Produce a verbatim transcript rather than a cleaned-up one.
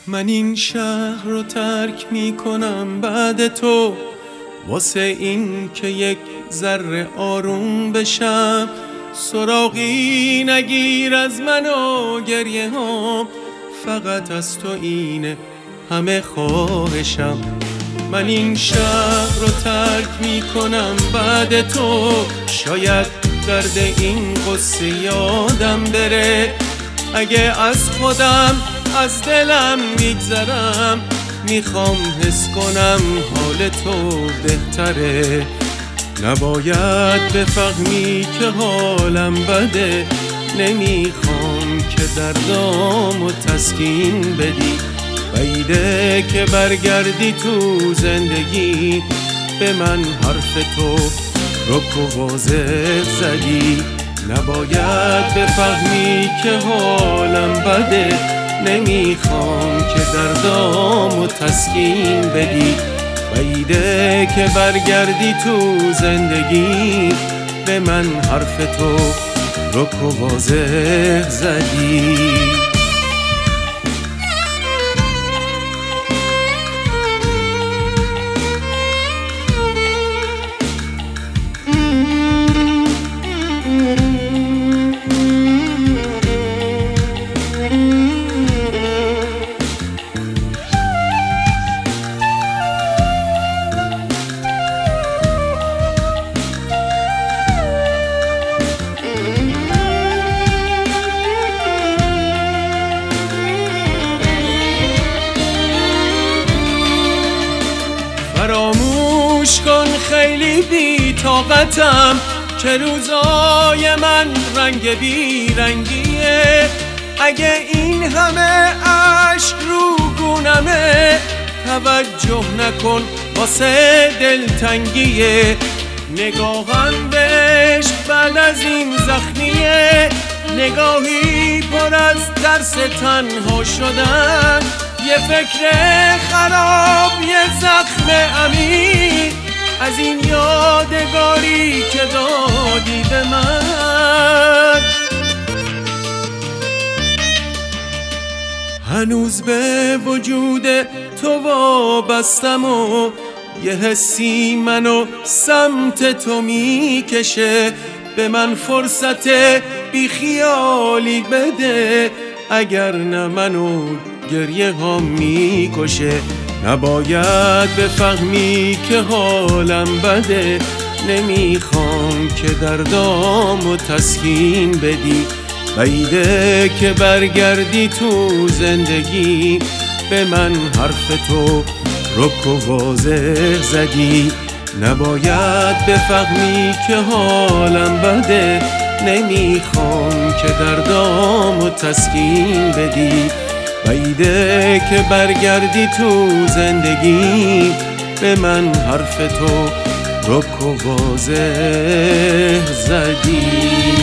من این شهر رو ترک میکنم بعد تو، واسه این که یک ذره آروم بشم. سراغی نگیر از من و گریه هم، فقط از تو اینه همه خواهشم. من این شهر رو ترک میکنم بعد تو، شاید درد این قصه یادم بره. اگه از خودم از دلم میگذرم، میخوام حس کنم حال تو بهتره. نباید بفهمی که حالم بده، نمیخوام که دردامو تسکین بدی. بعیده که برگردی تو زندگی، به من حرف تو رک و واضح زدی. نباید بفهمی که حالم بده، نمیخوام که دردامو تسکین بدی. بعیده که برگردی تو زندگی، به من حرف تو رک و واضح زدی. فراموش کن خیلی بی طاقتم، که روزای من رنگ بی رنگیه. اگه این همه عشق رو گونمه، توجه نکن واسه دلتنگیه. نگاهم بهش بعد از این زخمیه، نگاهی پر از ترس تنها شدن. یه فکر خراب، یه زخم عمیق از این یادگاری که دادی به من. هنوز به وجود تو وابستم و یه حسی منو سمت تو میکشه. به من فرصت بیخیالی بده، اگر نه منو گریه ها میکشه. نباید بفهمی که حالم بده، نمیخوام که دردامو تسکین بدی. بعیده که برگردی تو زندگی، به من حرف تو رک و واضح زدی. نباید بفهمی که حالم بده، نمیخوام که دردامو تسکین بدی. بعیده که برگردی تو زندگی، به من حرف تو رک و واضح زدی.